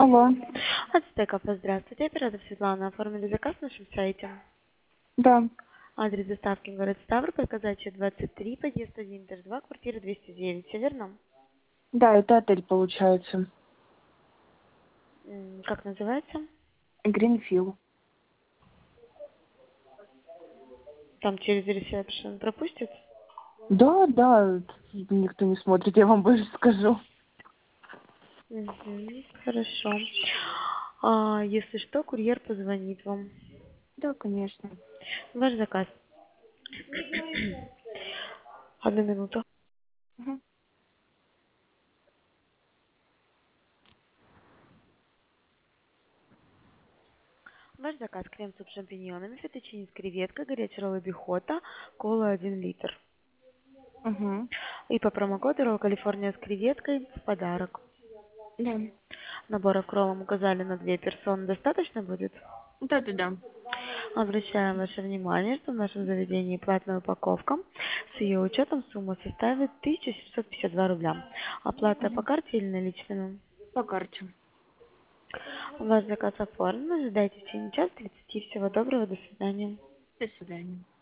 Алло. От Стекопа, здравствуйте. Оператор Светлана. Оформили заказ на нашем сайте. Да. Адрес доставки город Ставрополь, Казачья, 23, подъезд 1, этаж 2, квартира 209. Все верно? Да, это отель получается. Как называется? Гринфилл. Там через ресепшн пропустят? Да, да, никто не смотрит, я вам больше скажу. Хорошо. Если что, курьер позвонит вам. Да, конечно. Ваш заказ. Одну минуту. Мгм. Ваш заказ: крем-суп с шампиньонами, фетtuccine с креветкой, горячий ролл бихота, кола 1 литр. Угу. И по промокоду ролл Калифорния с креветкой в подарок. Да. Набора к роллам указали на 2 персоны. Достаточно будет? Да, да, да. Обращаем ваше внимание, что в нашем заведении платная упаковка. С ее учетом сумма составит 1752 рубля. Оплата по Мгм. карте или наличными? По карте. Ваш заказ оформлен. Ожидайте в течение часа 30. Всего доброго. До свидания. До свидания.